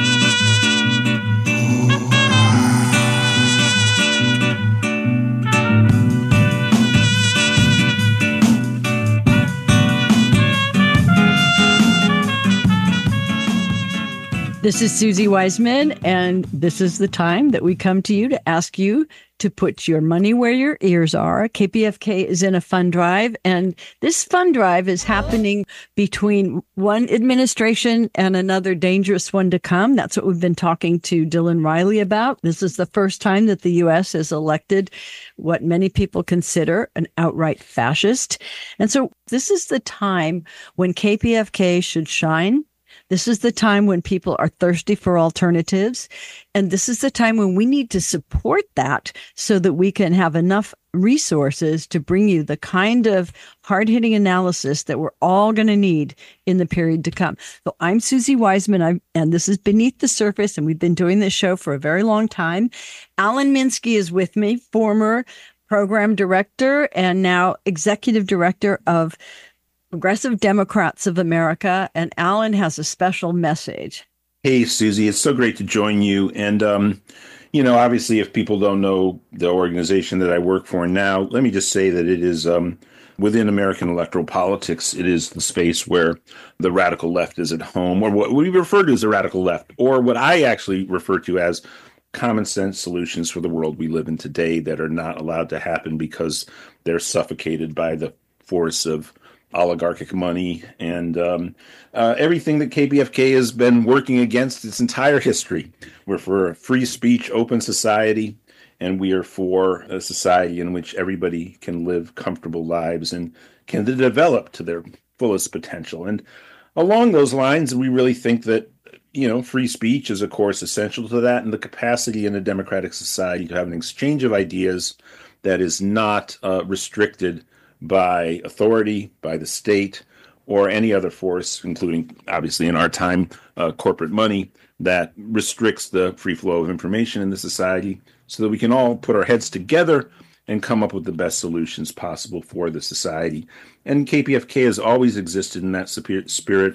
This is Susie Wiseman, and this is the time that we come to you to ask you to put your money where your ears are. K P F K is in a fund drive, and this fund drive is happening between one administration and another dangerous one to come. That's what we've been talking to Dylan Riley about. This is the first time that the U S has elected what many people consider an outright fascist. And so this is the time when K P F K should shine. This is the time when people are thirsty for alternatives. And this is the time when we need to support that so that we can have enough resources to bring you the kind of hard-hitting analysis that we're all going to need in the period to come. So I'm Susie Wiseman, I'm, and this is Beneath the Surface, and we've been doing this show for a very long time. Alan Minsky is with me, former program director and now executive director of Progressive Democrats of America, and Alan has a special message. Hey, Susie, it's so great to join you. And, um, you know, obviously, if people don't know the organization that I work for now, let me just say that it is um, within American electoral politics, it is the space where the radical left is at home, or what we refer to as the radical left, or what I actually refer to as common sense solutions for the world we live in today that are not allowed to happen because they're suffocated by the force of oligarchic money and um, uh, everything that K P F K has been working against its entire history. We're for a free speech, open society, and we are for a society in which everybody can live comfortable lives and can develop to their fullest potential. And along those lines, we really think that, you know, free speech is, of course, essential to that, and the capacity in a democratic society to have an exchange of ideas that is not uh, restricted by authority, by the state, or any other force, including, obviously, in our time, uh, corporate money, that restricts the free flow of information in the society so that we can all put our heads together and come up with the best solutions possible for the society. And K P F K has always existed in that spirit.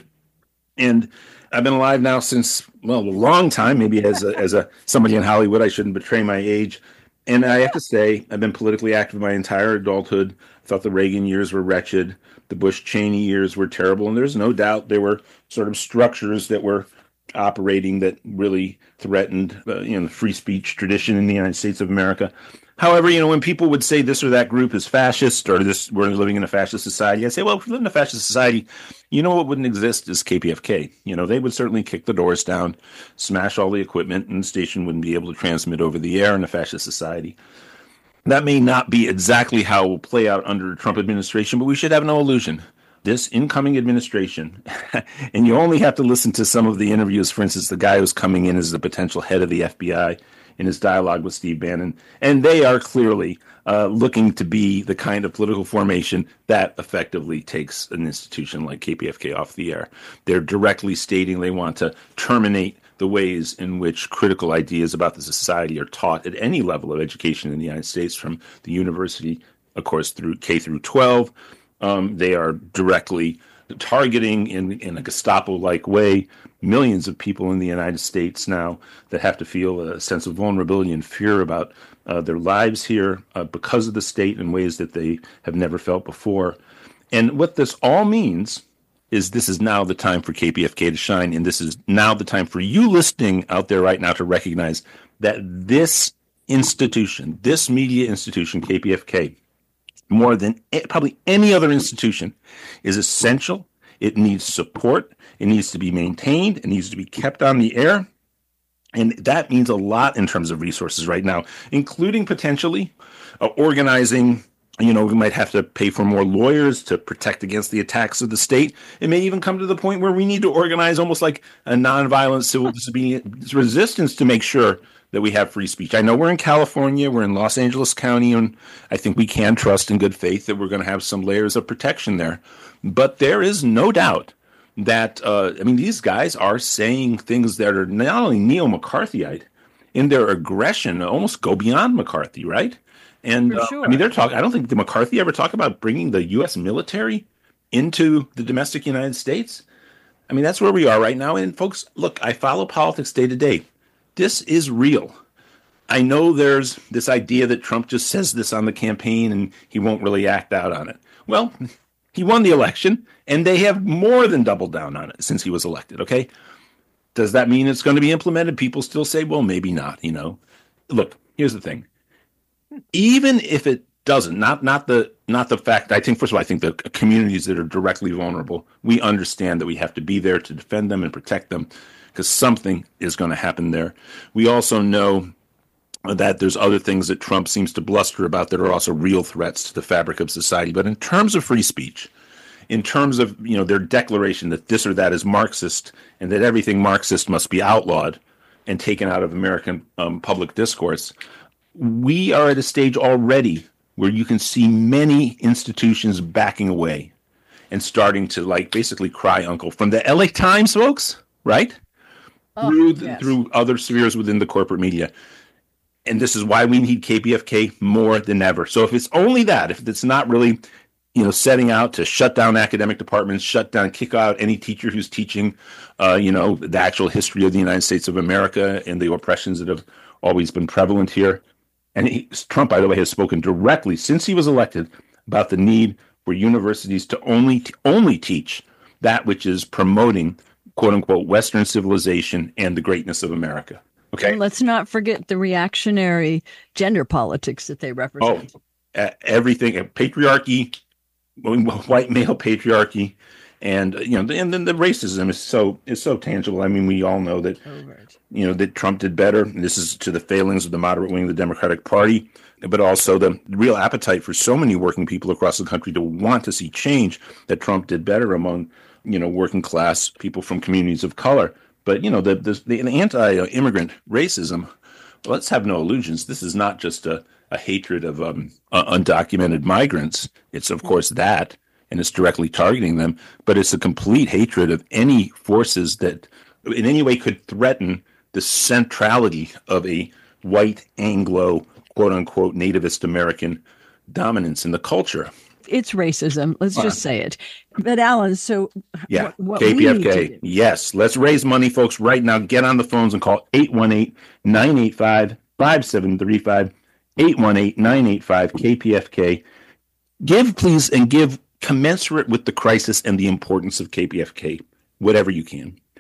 And I've been alive now since, well, a long time, maybe as a, as a somebody in Hollywood, I shouldn't betray my age. And I have to say, I've been politically active my entire adulthood. I thought the Reagan years were wretched. The Bush-Cheney years were terrible. And there's no doubt there were sort of structures that were operating that really threatened, uh, you know, the free speech tradition in the United States of America. However, you know, when people would say this or that group is fascist or this we're living in a fascist society, I say, well, if we live in a fascist society, you know what wouldn't exist is K P F K. You know, they would certainly kick the doors down, smash all the equipment, and the station wouldn't be able to transmit over the air in a fascist society. That may not be exactly how it will play out under the Trump administration, but we should have no illusion. This incoming administration, and you only have to listen to some of the interviews, for instance, the guy who's coming in as the potential head of the F B I in his dialogue with Steve Bannon, and they are clearly uh, looking to be the kind of political formation that effectively takes an institution like K P F K off the air. They're directly stating they want to terminate the ways in which critical ideas about the society are taught at any level of education in the United States, from the university, of course, through K through twelve. Um, they are directly targeting in, in a Gestapo-like way millions of people in the United States now that have to feel a sense of vulnerability and fear about uh, their lives here uh, because of the state in ways that they have never felt before. And what this all means is this is now the time for K P F K to shine, and this is now the time for you listening out there right now to recognize that this institution, this media institution, K P F K, more than probably any other institution, is essential. It needs support. It needs to be maintained. It needs to be kept on the air. And that means a lot in terms of resources right now, including potentially uh, organizing. You know, we might have to pay for more lawyers to protect against the attacks of the state. It may even come to the point where we need to organize almost like a nonviolent civil disobedience resistance to make sure that we have free speech. I know we're in California, we're in Los Angeles County, and I think we can trust in good faith that we're going to have some layers of protection there. But there is no doubt that, uh, I mean, these guys are saying things that are not only neo-McCarthyite in their aggression, almost go beyond McCarthy, right? And uh, sure. I mean, they're talking, I don't think the McCarthy ever talked about bringing the U S military into the domestic United States. I mean, that's where we are right now. And folks, look, I follow politics day to day. This is real. I know there's this idea that Trump just says this on the campaign and he won't really act out on it. Well, he won the election and they have more than doubled down on it since he was elected. Okay. Does that mean it's going to be implemented? People still say, well, maybe not, you know. Look, here's the thing. Even if it doesn't, not not the not the fact, I think, first of all, I think the communities that are directly vulnerable, we understand that we have to be there to defend them and protect them because something is going to happen there. We also know that there's other things that Trump seems to bluster about that are also real threats to the fabric of society. But in terms of free speech, in terms of, you know, their declaration that this or that is Marxist and that everything Marxist must be outlawed and taken out of American um, public discourse, we are at a stage already where you can see many institutions backing away and starting to, like, basically cry uncle, from the L A Times, folks, right? Oh, through, the, yes. through other spheres within the corporate media. And this is why we need K P F K more than ever. So if it's only that, if it's not really, you know, setting out to shut down academic departments, shut down, kick out any teacher who's teaching, uh, you know, the actual history of the United States of America and the oppressions that have always been prevalent here. And he, Trump, by the way, has spoken directly since he was elected about the need for universities to only only teach that which is promoting, quote unquote, Western civilization and the greatness of America. Okay. And let's not forget the reactionary gender politics that they represent. Oh, uh, everything, uh, patriarchy, white male patriarchy, and you know, and then the racism is so is so tangible. I mean, we all know that. Oh, right. You know, that Trump did better. This is to the failings of the moderate wing of the Democratic Party, but also the real appetite for so many working people across the country to want to see change, that Trump did better among, you know, working class people from communities of color. But, you know, the the, the anti-immigrant racism, let's have no illusions. This is not just a, a hatred of um, uh, undocumented migrants. It's, of course, that, and it's directly targeting them. But it's a complete hatred of any forces that in any way could threaten the centrality of a white Anglo, quote unquote, nativist American dominance in the culture. It's racism. Let's just say it. But Alan, so yeah, what, what K P F K. We need to do. Yes, let's raise money, folks, right now. Get on the phones and call eight one eight, nine eight five, five seven three five, eight one eight, nine eight five, K P F K. Give, please, and give commensurate with the crisis and the importance of K P F K, whatever you can.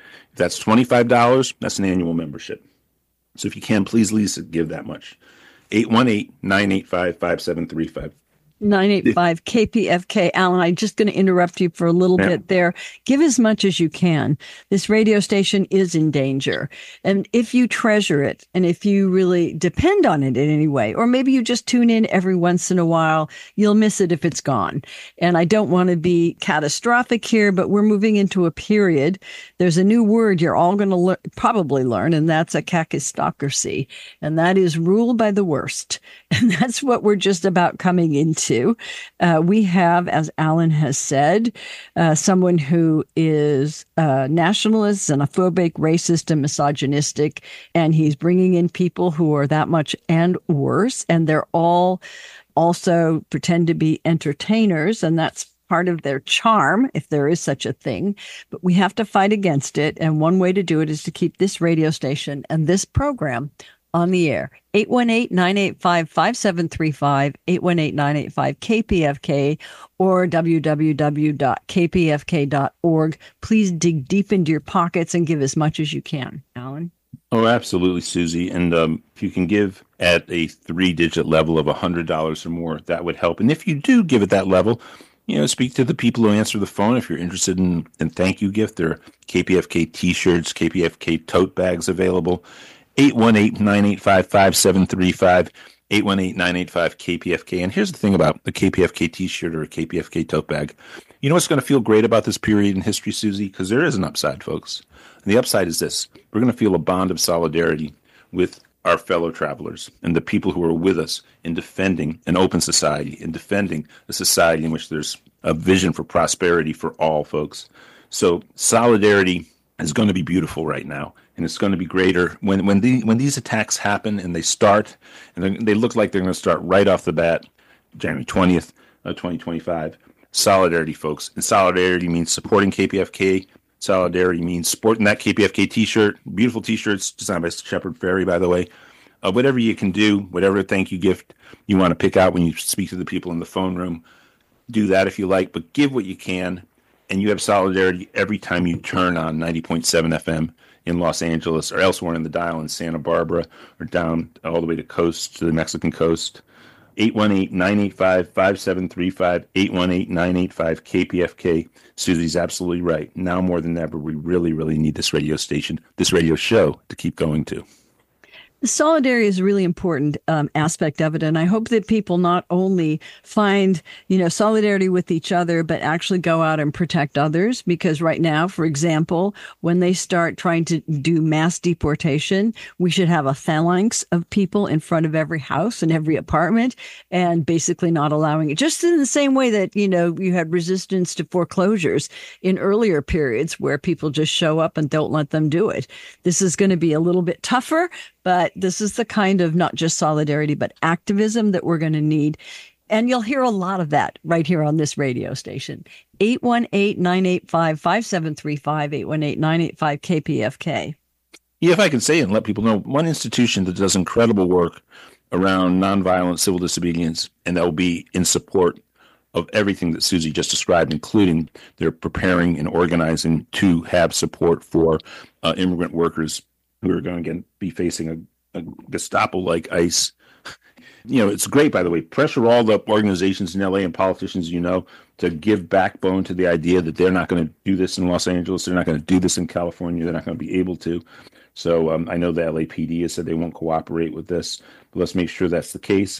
If that's twenty-five dollars, that's an annual membership. So if you can, please, Lisa, give that much. eight one eight, nine eight five, five seven three five. nine eight five K P F K. Alan, I'm just going to interrupt you for a little Yeah. bit there. Give as much as you can. This radio station is in danger. And if you treasure it, and if you really depend on it in any way, or maybe you just tune in every once in a while, you'll miss it if it's gone. And I don't want to be catastrophic here, but we're moving into a period. There's a new word you're all going to le- probably learn, and that's a kakistocracy. And that is rule by the worst. And that's what we're just about coming into. Uh, we have, as Alan has said, uh, someone who is uh, nationalist, xenophobic, racist, and misogynistic, and he's bringing in people who are that much and worse, and they're all also pretend to be entertainers, and that's part of their charm, if there is such a thing. But we have to fight against it, and one way to do it is to keep this radio station and this program on the air. eight one eight, nine eight five, five seven three five, eight one eight, nine eight five, K P F K, or w w w dot k p f k dot org. Please dig deep into your pockets and give as much as you can. Alan? Oh, absolutely, Susie. And um, if you can give at a three-digit level of one hundred dollars or more, that would help. And if you do give at that level, you know, speak to the people who answer the phone. If you're interested in, in thank you gift, there are K P F K t-shirts, K P F K tote bags available. eight one eight, nine eight five, five seven three five, eight one eight, nine eight five, K P F K. And here's the thing about a K P F K t-shirt or a K P F K tote bag. You know what's going to feel great about this period in history, Susie? Because there is an upside, folks. And the upside is this. We're going to feel a bond of solidarity with our fellow travelers and the people who are with us in defending an open society, in defending a society in which there's a vision for prosperity for all, folks. So solidarity is going to be beautiful right now. And it's going to be greater when when the when these attacks happen and they start, and they look like they're going to start right off the bat, January twentieth, uh, twenty twenty-five. Solidarity, folks. And solidarity means supporting K P F K. Solidarity means sporting that K P F K t-shirt. Beautiful t-shirts designed by Shepard Fairey, by the way. Uh, whatever you can do, whatever thank you gift you want to pick out when you speak to the people in the phone room, do that if you like, but give what you can. And you have solidarity every time you turn on ninety point seven F M in Los Angeles or elsewhere in the dial in Santa Barbara or down all the way to coast, to the Mexican coast. eight one eight, nine eight five, five seven three five, eight one eight, nine eight five, K P F K. Susie's absolutely right. Now more than ever, we really, really need this radio station, this radio show to keep going to. Solidarity is a really important um, aspect of it. And I hope that people not only find, you know, solidarity with each other, but actually go out and protect others. Because right now, for example, when they start trying to do mass deportation, we should have a phalanx of people in front of every house and every apartment and basically not allowing it. Just in the same way that, you know, you had resistance to foreclosures in earlier periods where people just show up and don't let them do it. This is going to be a little bit tougher. But this is the kind of not just solidarity, but activism that we're going to need. And you'll hear a lot of that right here on this radio station. eight one eight, nine eight five, five seven three five, eight one eight, nine eight five, K P F K. Yeah, if I can say it and let people know, one institution that does incredible work around nonviolent civil disobedience, and that will be in support of everything that Susie just described, including they're preparing and organizing to have support for uh, immigrant workers who are going to be facing a, a Gestapo-like ICE. You know, it's great, by the way. Pressure all the organizations in L A and politicians, you know, to give backbone to the idea that they're not going to do this in Los Angeles. They're not going to do this in California. They're not going to be able to. So um, I know the L A P D has said they won't cooperate with this, but let's make sure that's the case.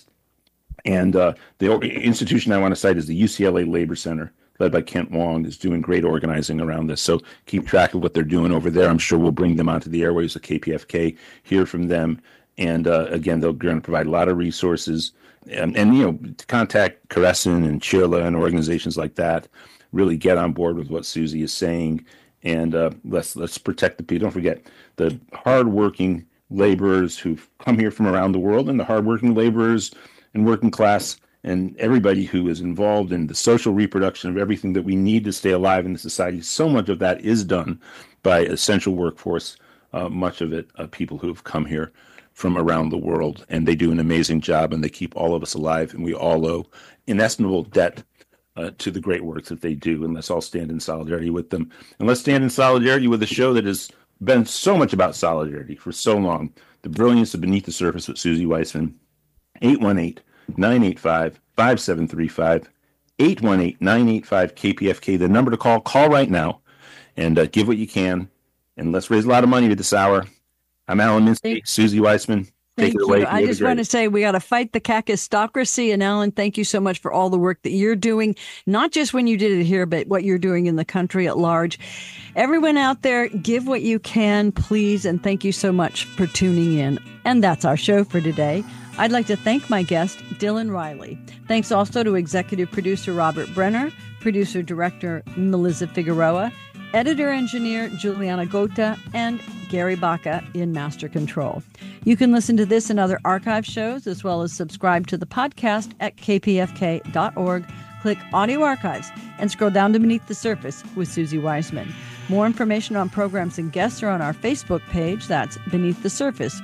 And uh, the institution I want to cite is the U C L A Labor Center, led by Kent Wong, is doing great organizing around this. So keep track of what they're doing over there. I'm sure we'll bring them onto the airwaves of K P F K, hear from them. And uh, again, they're going to provide a lot of resources. And, and you know, to contact Caressin and Chirla and organizations like that, really get on board with what Susie is saying. And uh, let's let's protect the people. Don't forget the hardworking laborers who've come here from around the world, and the hardworking laborers and working class and everybody who is involved in the social reproduction of everything that we need to stay alive in the society. So much of that is done by essential workforce, uh, much of it uh, people who have come here from around the world, and they do an amazing job, and they keep all of us alive, and we all owe inestimable debt uh, to the great work that they do. And let's all stand in solidarity with them. And let's stand in solidarity with a show that has been so much about solidarity for so long. The brilliance of Beneath the Surface with Susie Weissman. eight one eight, nine eight five, five seven three five. eight one eight, nine eight five, K P F K. The number to call. Call right now and uh, give what you can. And let's raise a lot of money at this hour. I'm Alan Minsky, Susie Weissman. Take Thank it away. you. I just want to say we got to fight the kakistocracy. And Alan, thank you so much for all the work that you're doing, not just when you did it here, but what you're doing in the country at large. Everyone out there, give what you can, please. And thank you so much for tuning in. And that's our show for today. I'd like to thank my guest, Dylan Riley. Thanks also to executive producer Robert Brenner, producer director Melissa Figueroa, editor-engineer Juliana Gota, and Gary Baca in Master Control. You can listen to this and other archive shows, as well as subscribe to the podcast at k p f k dot org. Click Audio Archives and scroll down to Beneath the Surface with Susie Weissman. More information on programs and guests are on our Facebook page. That's Beneath the Surface